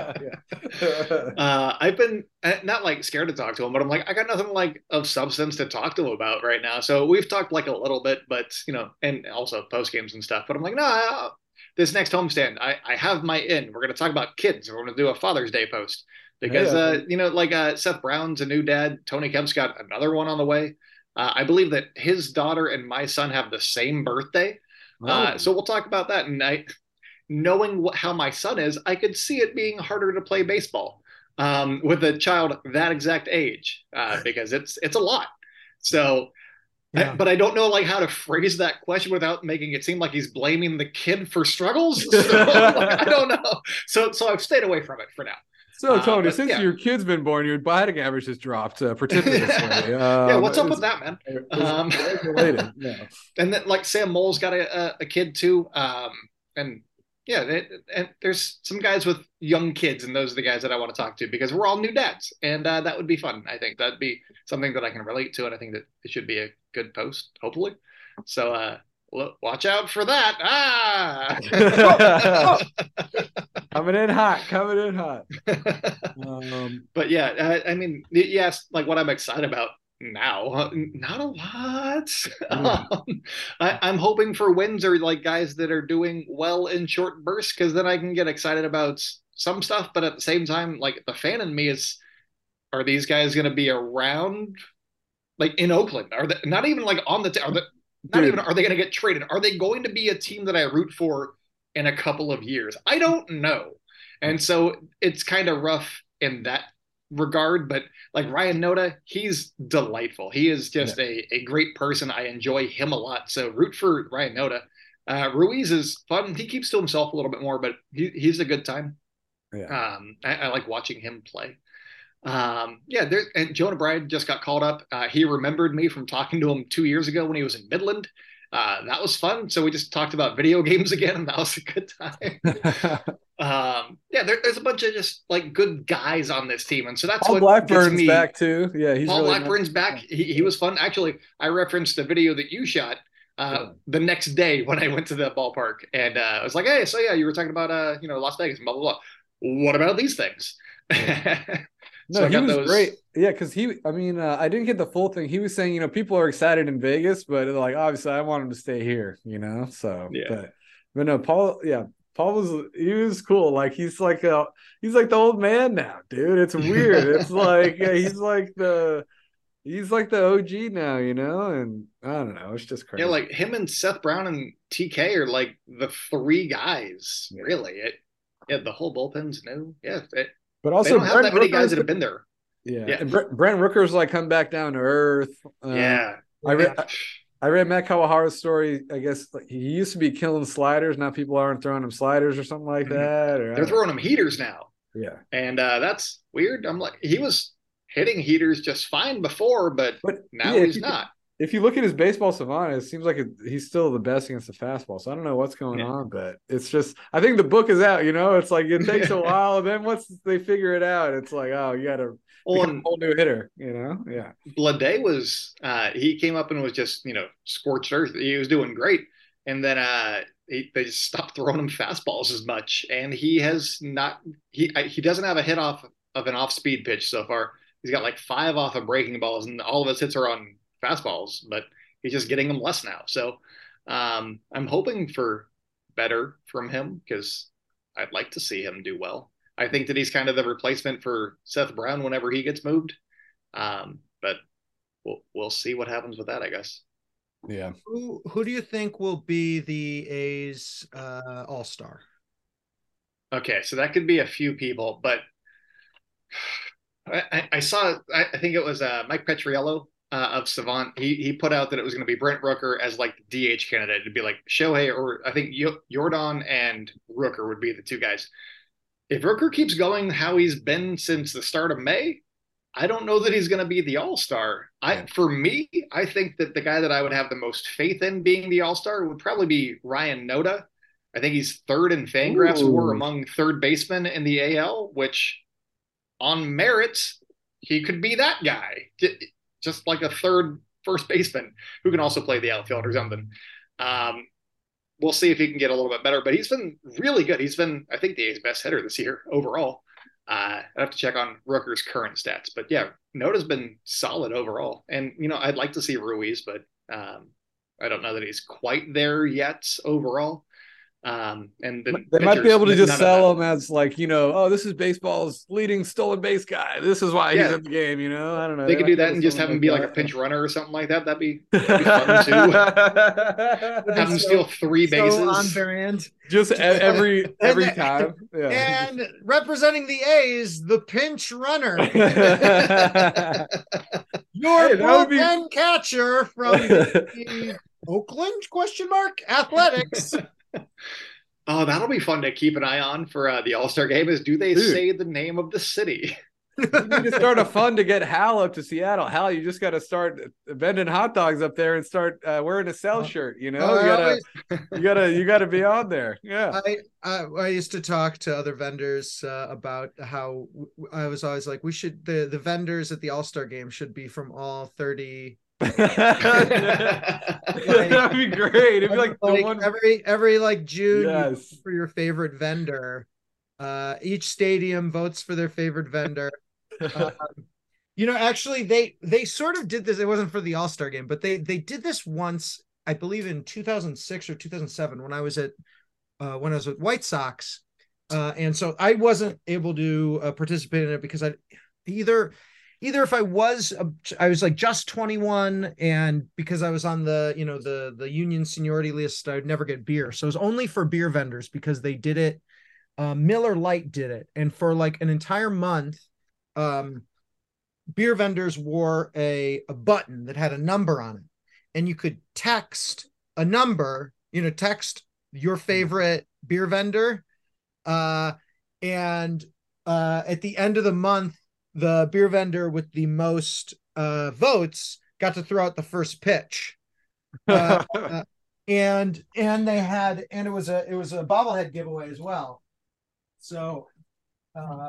uh, I've been not like scared to talk to him, but I'm like, I got nothing like of substance to talk to him about right now. So we've talked like a little bit, but you know, and also post games and stuff. But I'm like, no, I, this next homestand, I, I have my in. We're going to talk about kids. We're going to do a Father's Day post because, yeah, uh, you know, like uh, Seth Brown's a new dad. Tony Kemp's got another one on the way. Uh, I believe that his daughter and my son have the same birthday. Oh. Uh, so we'll talk about that. And I, knowing what, how my son is, I could see it being harder to play baseball um, with a child that exact age uh, because it's it's a lot. So, yeah. I, but I don't know like how to phrase that question without making it seem like he's blaming the kid for struggles. So, like, I don't know. So so I've stayed away from it for now. So, Tony, uh, since yeah. your kid's been born, your batting average has dropped uh, precipitously. um, yeah, what's up with that, man? Um, related. Yeah. And then, like, Sam Mole's got a, a, a kid, too. Um, and Yeah, it, and there's some guys with young kids, and those are the guys that I want to talk to because we're all new dads, and uh, that would be fun. I think that'd be something that I can relate to, and I think that it should be a good post, hopefully. So, uh, look, watch out for that. Ah, coming in hot, coming in hot. Um, but yeah, I, I mean, yes, like what I'm excited about now, not a lot. um, I, I'm hoping for wins or like guys that are doing well in short bursts, because then I can get excited about some stuff. But at the same time, like the fan in me is, are these guys going to be around, like in Oakland? Are they not even like on the? T- are they, not even are they going to get traded? Are they going to be a team that I root for in a couple of years? I don't know, and so it's kind of rough in that regard. But like Ryan Noda, he's delightful. He is just yeah. a, a great person. I enjoy him a lot. So root for Ryan Noda. Uh, Ruiz is fun. He keeps to himself a little bit more, but he, he's a good time. Yeah. Um, I, I like watching him play. Um, yeah, there, and Jonah Bride just got called up. Uh, he remembered me from talking to him two years ago when he was in Midland. Uh, that was fun. So we just talked about video games again, and that was a good time. um, yeah, there, there's a bunch of just like good guys on this team, and so that's Paul what Blackburn's me, back too. Yeah, he's Paul really Blackburn's back. He, he was fun. Actually, I referenced the video that you shot uh, yeah. the next day when I went to the ballpark, and uh, I was like, "Hey, so yeah, you were talking about uh, you know, Las Vegas, and blah blah blah. What about these things?" No, so he was those... great. Yeah, because he, I mean, uh, I didn't get the full thing. He was saying, you know, people are excited in Vegas, but like, obviously, I want him to stay here, you know? So, yeah. But, but no, Paul, yeah, Paul was, he was cool. Like, he's like, a, he's like the old man now, dude. It's weird. It's like, yeah, he's like the, he's like the O G now, you know? And I don't know. It's just crazy. Yeah, like him and Seth Brown and T K are like the three guys, yeah. really. It, yeah, the whole bullpen's new. Yeah. It, But also, they don't have Brent that many Rooker's, guys that have been there. Yeah, yeah. And Brent, Brent Rooker's like come back down to earth. Uh, yeah, I read, I, I read Matt Kawahara's story. I guess like, he used to be killing sliders. Now people aren't throwing him sliders or something like that. Or, They're throwing him heaters now. Yeah, and uh, that's weird. I'm like, he was hitting heaters just fine before, but, but now yeah, he's not. If you look at his baseball savant, it seems like it, he's still the best against the fastball. So I don't know what's going yeah. on, but it's just, I think the book is out, you know, it's like, it takes a while. And then once they figure it out, it's like, oh, you got to become a whole new hitter, you know? Yeah. Blade was, uh, he came up and was just, you know, scorched earth. He was doing great. And then uh, he, they just stopped throwing him fastballs as much. And he has not, he, he doesn't have a hit off of an off speed pitch so far. He's got like five off of breaking balls, and all of his hits are on fastballs, but he's just getting them less now. So um, I'm hoping for better from him because I'd like to see him do well. I think that he's kind of the replacement for Seth Brown whenever he gets moved. Um, but we'll we'll see what happens with that, I guess. Yeah. Who who do you think will be the A's uh, all-star? Okay, so that could be a few people, but I, I saw, I, I think it was uh, Mike Petriello uh, of Savant. He he put out that it was going to be Brent Rooker as like the D H candidate. It'd be like Shohei, or I think Jordan and Rooker would be the two guys. If Rooker keeps going how he's been since the start of May, I don't know that he's going to be the all-star. I yeah. For me, I think that the guy that I would have the most faith in being the all-star would probably be Ryan Noda. I think he's third in Fangraphs WAR among third basemen in the A L, which on merits, he could be that guy. Just like a third first baseman who can also play the outfield or something. Um, we'll see if he can get a little bit better, but he's been really good. He's been, I think, the A's best hitter this year overall. Uh, I'd have to check on Rooker's current stats, but yeah, Noda's been solid overall. And, you know, I'd like to see Ruiz, but um, I don't know that he's quite there yet overall. Um, and the they might be able to just sell him as like, you know, oh, this is baseball's leading stolen base guy. This is why yeah. he's in the game, you know? I don't know. They, they could do that and just have him be like, like a pinch runner or something like that. That'd be, that'd be fun too. Have him so, steal three bases. So on brand. Just every every and, time. Yeah. And representing the A's, the pinch runner. Your hey, bullpen be... catcher from the Oakland question mark Athletics. Oh, that'll be fun to keep an eye on for uh, the All-Star game. Is do they Dude. say the name of the city? You need to start a fund to get Hal up to Seattle. Hal, you just got to start vending hot dogs up there and start uh, wearing a cell shirt. You know, Oh, you gotta, always- you gotta, you gotta be on there. Yeah. I, I I used to talk to other vendors uh, about how I was always like, we should the the vendors at the All-Star game should be from all thirty. That'd be great. It'd be like, Like the one. every every like June, you Yes. vote for your favorite vendor. Uh, each stadium votes for their favorite vendor. Um, you know, actually, they they sort of did this. It wasn't for the All-Star game, but they they did this once, I believe, in two thousand six or two thousand seven when I was at uh, when I was with White Sox, uh, and so I wasn't able to uh, participate in it because I either either if I was uh, I was like just twenty-one, and because I was on the you know the the union seniority list, I would never get beer. So it was only for beer vendors because they did it. Uh, Miller Lite did it, and for like an entire month, um, beer vendors wore a a button that had a number on it, and you could text a number. You know, text your favorite beer vendor, uh, and uh, at the end of the month, the beer vendor with the most uh, votes got to throw out the first pitch. Uh, uh, and and they had and it was a it was a bobblehead giveaway as well. So, uh,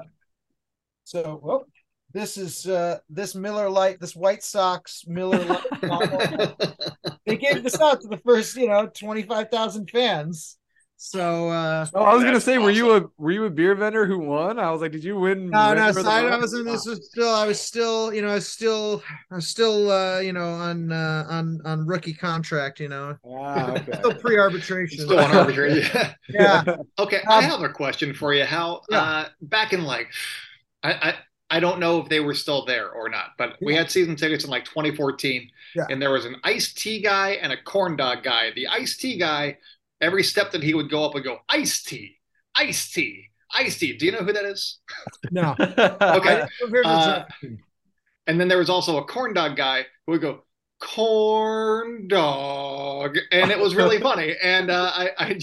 so well, this is uh, this Miller Lite, this White Sox Miller Lite bottle. They gave this out to the first, you know, twenty-five thousand fans. So, uh, Oh, I was gonna That's say, were you awesome. a were you a beer vendor who won? I was like, did you win? no, no, vendor of so the I, I month? was in this was still, I was still, you know, I was still, I was still, uh, you know, on, uh, on, on rookie contract, you know, Ah, okay. still pre-arbitration. Still on arbitration. Yeah. Yeah. Okay, I Um, have a question for you. How yeah. uh, back in like, I, I I don't know if they were still there or not, but we Yeah. had season tickets in like twenty fourteen, Yeah. and there was an iced tea guy and a corn dog guy. The iced tea guy, every step that he would go up would go iced tea, iced tea, iced tea. Do you know who that is? No. Okay. I- Uh, And then there was also a corn dog guy who would go corn dog, and it was really funny. And uh, I, I,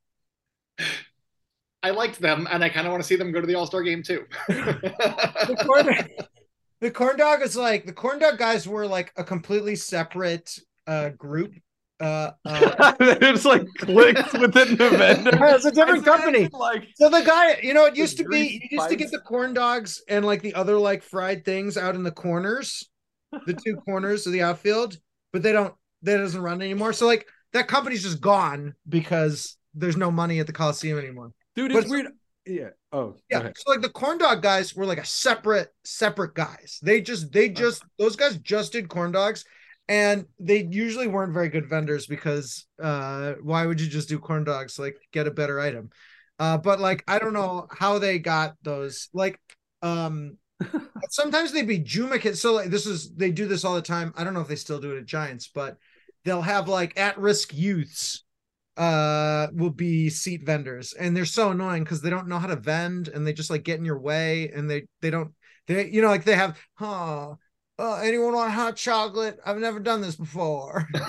I liked them, and I kind of want to see them go to the All Star game too. the corn, the corn dog is like the corn dog guys were like a completely separate uh group. Uh, uh It's like clicks within the vendor. it's a different company. Like, So the guy, you know, it used to be grease you used to get fights. the corn dogs and like the other like fried things out in the corners, the two corners of the outfield, but they don't that doesn't run anymore. So like that company's just gone because there's no money at the Coliseum anymore. dude, But it's weird. Yeah. Oh, go Yeah, ahead. so like the corn dog guys were like a separate, separate guys. They just, they just, those guys just did corn dogs, and they usually weren't very good vendors because uh, why would you just do corn dogs? Like, get a better item. Uh, but like, I don't know how they got those. Like, um, sometimes they'd be Juma kids. So like, this is they do this all the time. I don't know if they still do it at Giants, but they'll have like at-risk youths uh will be seat vendors, and they're so annoying because they don't know how to vend, and they just like get in your way, and they they don't they you know like they have huh uh, anyone want hot chocolate? I've never done this before. Get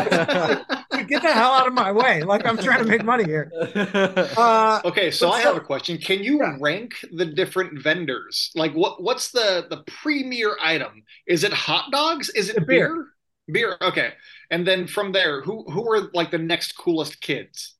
the hell out of my way, like I'm trying to make money here. Uh Okay, so But I so- have a question. Can you Yeah. rank the different vendors? Like, what what's the the premier item? Is it hot dogs? Is it The beer. beer? Beer. Okay, and then from there, who who are like the next coolest kids?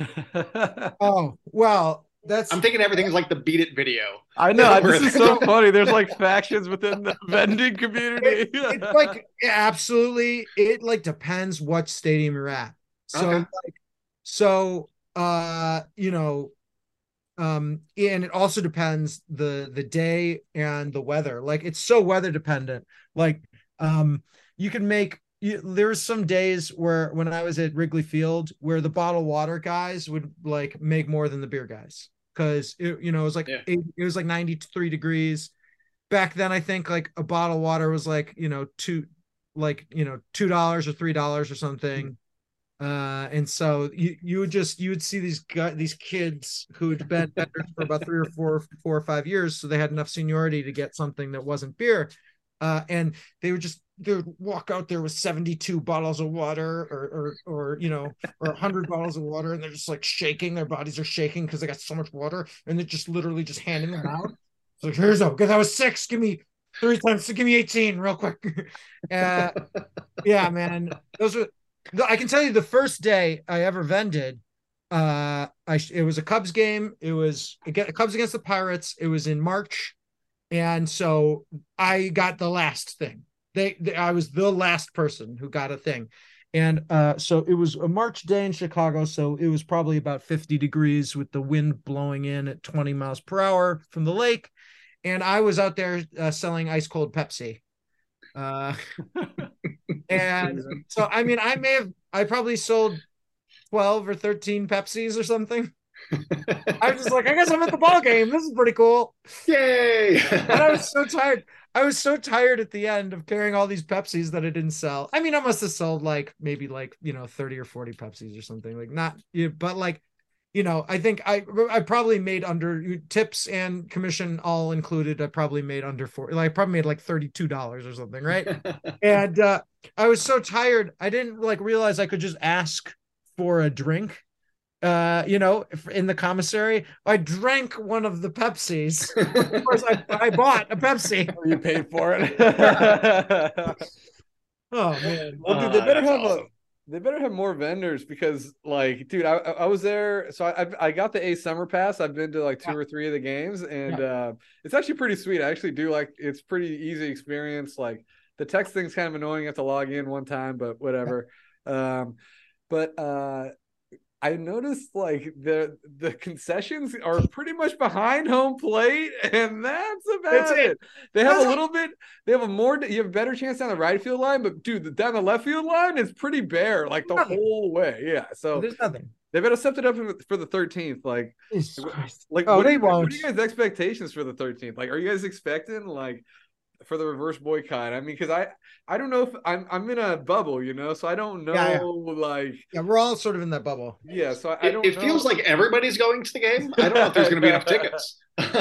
oh well that's I'm thinking everything's like the Beat It video. I know. Where This is they're- so funny. There's like factions within the vending community. it's like absolutely it like depends what stadium you're at. So Okay. like so uh you know um and it also depends the the day and the weather. Like it's so weather dependent. Like um you can make you, there was some days where when I was at Wrigley Field where the bottled water guys would like make more than the beer guys because it you know it was like Yeah. it, it was like ninety-three degrees back then. I think like a bottle of water was like you know two like you know two dollars or three dollars or something. Uh, and so you you would just you would see these guys, these kids who had been vendors for about three or four four or five years, so they had enough seniority to get something that wasn't beer. Uh, and they would just they would walk out there with seventy-two bottles of water or or or you know or one hundred bottles of water, and they're just like shaking, their bodies are shaking because they got so much water, and they're just literally just handing them out. It's like, here's up, because I was six. Give me three times, give me eighteen real quick. uh, yeah, man. Those were, I can tell you the first day I ever vended, uh, I it was a Cubs game. It was again Cubs against the Pirates. It was in March. And so I got the last thing. They, they I was the last person who got a thing. And uh, so it was a March day in Chicago. So it was probably about fifty degrees with the wind blowing in at twenty miles per hour from the lake. And I was out there uh, selling ice cold Pepsi. Uh, and so, I mean, I may have, I probably sold twelve or thirteen Pepsis or something. I was just like, I guess I'm at the ball game. This is pretty cool. Yay. And I was so tired. I was so tired at the end of carrying all these Pepsis that I didn't sell. I mean, I must have sold like maybe like, you know, thirty or forty Pepsis or something, like not, but like, you know, I think I I probably made under tips and commission all included. I probably made under four, like I probably made like thirty-two dollars or something. Right. And uh, I was so tired. I didn't like realize I could just ask for a drink. Uh, you know, in the commissary, I drank one of the Pepsis. Of course, I, I bought a Pepsi. You paid for it. Oh man! Well, dude, they Uh, better that's have awesome. a. They better have more vendors because, like, dude, I I was there. So I I got the A Summer Pass. I've been to like two Yeah. or three of the games, and Yeah. uh, it's actually pretty sweet. I actually do like. It's pretty easy experience. Like the text thing's kind of annoying. You have to log in one time, but whatever. Yeah. Um, but uh. I noticed like the the concessions are pretty much behind home plate, and that's about That's it. it. They have That's a little bit. They have a more. You have a better chance down the right field line, but dude, down the left field line is pretty bare, like the Nothing. whole way. Yeah, so There's nothing. they better set it up for the thirteenth. Like, Jesus Christ. like Oh, what, are they you, what are won't. you guys' expectations for the thirteenth? Like, are you guys expecting like for the reverse boycott? I mean, because I I don't know if I'm I'm in a bubble, you know, so I don't know. Yeah, yeah. Like, Yeah, we're all sort of in that bubble. yeah, so I, I It, don't. it know. feels like everybody's going to the game. I don't know if there's going to be enough tickets.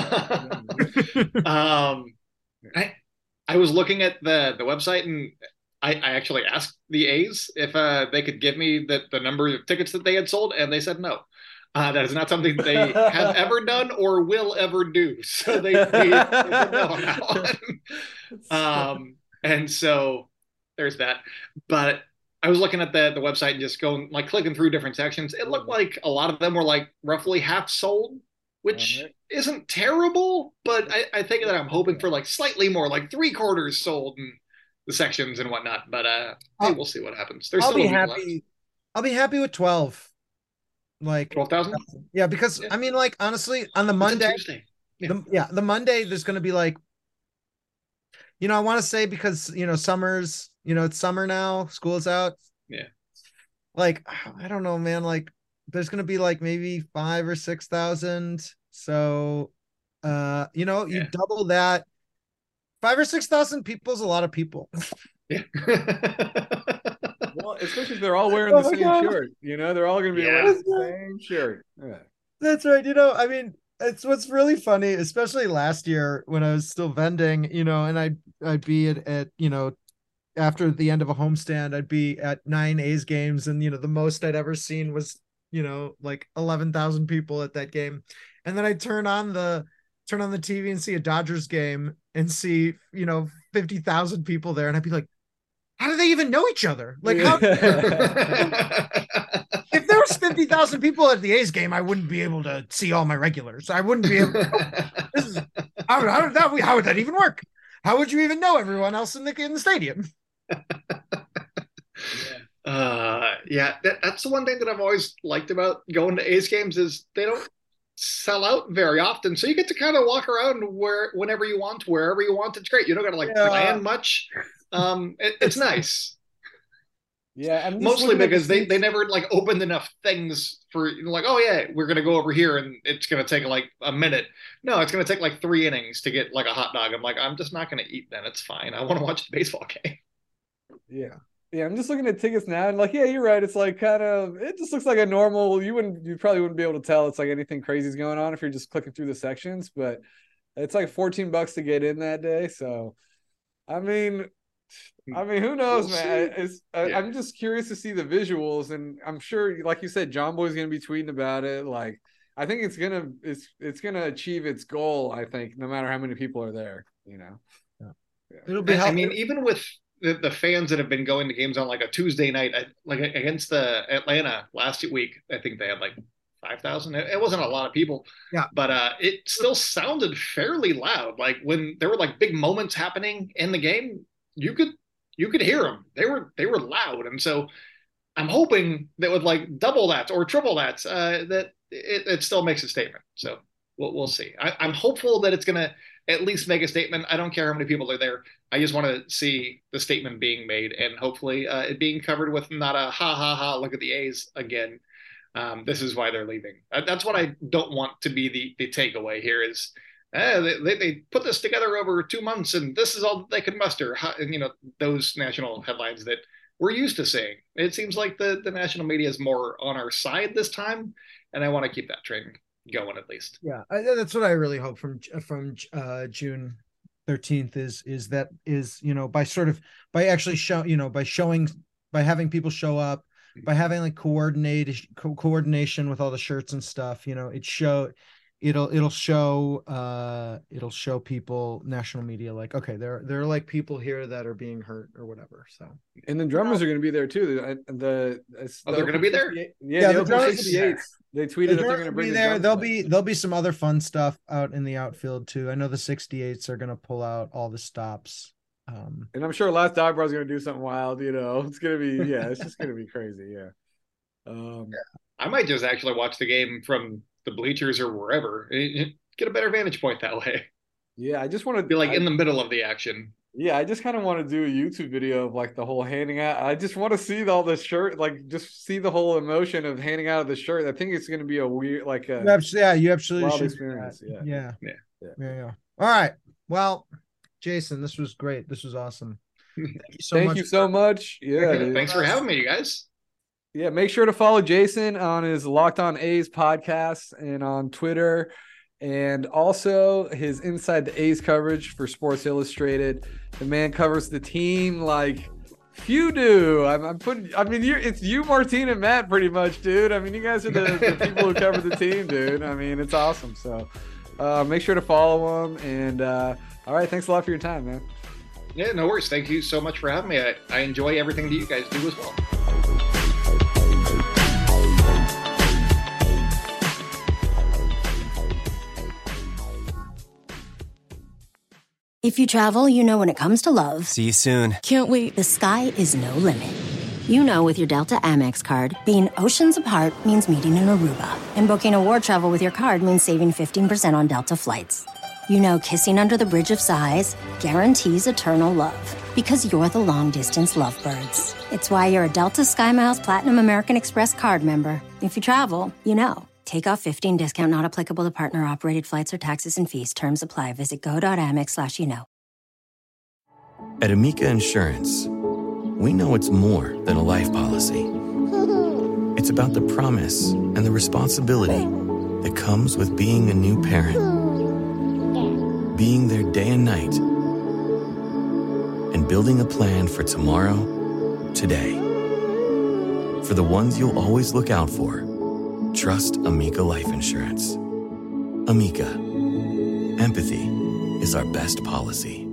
um, I, I was looking at the, the website and I, I actually asked the A's if uh, they could give me the, the number of tickets that they had sold, and they said no. Uh, that is not something they have ever done or will ever do. So they, they, they said no on that one. Um, and so there's that. But I was looking at the, the website and just going, like, clicking through different sections. It looked like a lot of them were like roughly half sold, which All right. isn't terrible. But I, I think that I'm hoping for like slightly more, like three quarters sold in the sections and whatnot. But uh, hey, I'll- we'll see what happens. There's I'll still be a week happy. I'll be happy with twelve. Like twelve thousand? yeah, because Yeah. I mean, like honestly, on the Monday. Monday, Tuesday. Yeah. the, yeah, the Monday there's going to be like, you know, I want to say because you know summer's, you know, it's summer now, school's out. Yeah. Like I don't know, man. Like there's going to be like maybe five or six thousand. So, uh, you know, you Yeah. double that. Five or six thousand people is a lot of people. Yeah. Well, especially if they're all wearing Oh the my same God. shirt. You know, they're all going to be Yeah. wearing the same shirt. Yeah. That's right. You know, I mean, it's what's really funny, especially last year when I was still vending, you know, and I'd I'd be at, at you know, after the end of a homestand, I'd be at nine A's games, and you know, the most I'd ever seen was, you know, like eleven thousand people at that game. And then I turn on the turn on the T V and see a Dodgers game and see, you know, fifty thousand people there, and I'd be like, how do they even know each other? Like how if there was fifty thousand people at the A's game, I wouldn't be able to see all my regulars. I wouldn't be able to, this is, how, how, would that, how would that even work? How would you even know everyone else in the, in the stadium? Uh, yeah, that, that's the one thing that I've always liked about going to A's games is they don't sell out very often, so you get to kind of walk around where whenever you want, wherever you want. It's great. You don't got to like Yeah. plan much. Um, it, it's nice. Yeah. I'm just Mostly looking at the because they, seats. they never like opened enough things for you know, like, oh yeah, we're gonna go over here and it's gonna take like a minute. No, it's gonna take like three innings to get like a hot dog. I'm like, I'm just not gonna eat then. It's fine. I want to watch the baseball game. Yeah. Yeah, I'm just looking at tickets now and like, yeah, you're right. It's like kind of, it just looks like a normal, you wouldn't, you probably wouldn't be able to tell it's like anything crazy is going on if you're just clicking through the sections, but it's like fourteen bucks to get in that day. So, I mean, I mean, who knows, We'll man? see. It's, I, Yeah. I'm just curious to see the visuals, and I'm sure, like you said, John Boy's going to be tweeting about it. Like, I think it's gonna it's it's gonna achieve its goal. I think no matter how many people are there, you know. Yeah. Yeah. It'll be. I mean, even with the, the fans that have been going to games on like a Tuesday night, like against the Atlanta last week, I think they had like five thousand. It wasn't a lot of people. Yeah. But uh, it still sounded fairly loud. Like when there were like big moments happening in the game, you could you could hear them. They were they were loud, and so I'm hoping that with like double that or triple that, uh, that it, it still makes a statement. So we'll we'll see. I, I'm hopeful that it's gonna at least make a statement. I don't care how many people are there. I just want to see the statement being made, and hopefully uh, it being covered with not a ha ha ha. Look at the A's again. Um, this is why they're leaving. That's what I don't want to be the the takeaway here. Is eh, they they put this together over two months, and this is all that they could muster. And you know those national headlines that we're used to seeing. It seems like the the national media is more on our side this time, and I want to keep that train going at least. Yeah, I, that's what I really hope from from uh, June thirteenth is is that is you know by sort of by actually show you know by showing by having people show up, by having like coordinated co- coordination with all the shirts and stuff. You know, it show it'll it'll show uh it'll show people, national media, like, okay, there there are like people here that are being hurt or whatever. So and the drummers are going to be there too. The, the, oh, they're going to be there. Yeah, yeah, the, the drummers sixty-eights. They tweeted the that they're going to bring be the there. There'll back. be there'll be some other fun stuff out in the outfield too. I know the sixty-eights are going to pull out all the stops. Um, and I'm sure Last Dogbar is going to do something wild. You know, it's going to be yeah, it's just going to be crazy. Yeah. Um, yeah. I might just actually watch the game from the bleachers or wherever. Get a better vantage point that way. Yeah, I just want to be like I, in the middle of the action. Yeah, I just kind of want to do a YouTube video of like the whole handing out. I just want to see all the shirt, like just see the whole emotion of handing out of the shirt. I think it's going to be a weird, like a you absolutely, yeah, you absolutely wild should experience. Yeah. Yeah. Yeah. yeah, yeah, yeah. All right. Well, Jason, this was great. This was awesome. Thank you so Thank much. you so much. Yeah, yeah thanks for having me, you guys. Yeah, make sure to follow Jason on his Locked On A's podcast and on Twitter, and also his Inside the A's coverage for Sports Illustrated. The man covers the team like few do. I'm, I'm putting. I mean, you're, it's you, Martine, and Matt, pretty much, dude. I mean, you guys are the, the people who cover the team, dude. I mean, it's awesome. So, uh, make sure to follow him. And uh, all right, thanks a lot for your time, man. Yeah, no worries. Thank you so much for having me. I, I enjoy everything that you guys do as well. If you travel, you know when it comes to love. See you soon. Can't wait. The sky is no limit. You know with your Delta Amex card, being oceans apart means meeting in Aruba. And booking award travel with your card means saving fifteen percent on Delta flights. You know kissing under the Bridge of Sighs guarantees eternal love. Because you're the long-distance lovebirds. It's why you're a Delta SkyMiles Platinum American Express card member. If you travel, you know. Take off fifteen discount not applicable to partner-operated flights or taxes and fees. Terms apply. Visit go.amex slash you know. At Amica Insurance, we know it's more than a life policy. It's about the promise and the responsibility that comes with being a new parent. Being there day and night. And building a plan for tomorrow, today. For the ones you'll always look out for. Trust Amica Life Insurance. Amica. Empathy is our best policy.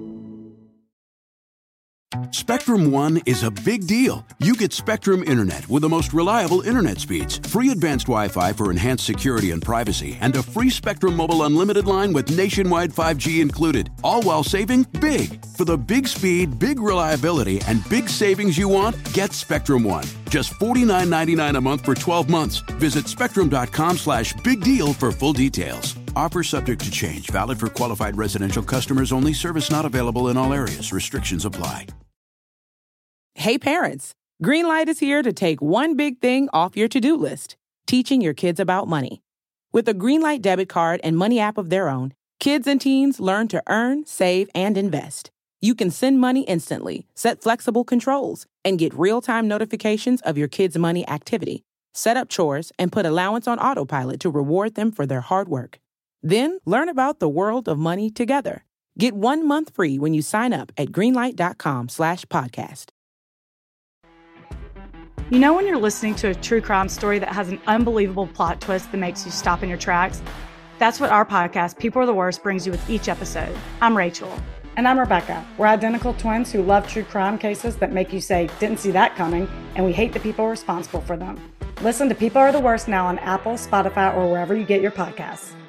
Spectrum One is a big deal. You get Spectrum Internet with the most reliable internet speeds, free advanced Wi-Fi for enhanced security and privacy, and a free Spectrum Mobile Unlimited line with nationwide five G included, all while saving big. For the big speed, big reliability, and big savings you want, get Spectrum One. Just forty-nine ninety-nine a month for twelve months. Visit spectrum.com slash big deal for full details. Offer subject to change. Valid for qualified residential customers only. Service not available in all areas. Restrictions apply. Hey parents, Greenlight is here to take one big thing off your to-do list, teaching your kids about money. With a Greenlight debit card and money app of their own, kids and teens learn to earn, save, and invest. You can send money instantly, set flexible controls, and get real-time notifications of your kids' money activity, set up chores, and put allowance on autopilot to reward them for their hard work. Then learn about the world of money together. Get one month free when you sign up at greenlight.com slash podcast. You know when you're listening to a true crime story that has an unbelievable plot twist that makes you stop in your tracks? That's what our podcast, People Are the Worst, brings you with each episode. I'm Rachel. And I'm Rebecca. We're identical twins who love true crime cases that make you say, didn't see that coming, and we hate the people responsible for them. Listen to People Are the Worst now on Apple, Spotify, or wherever you get your podcasts.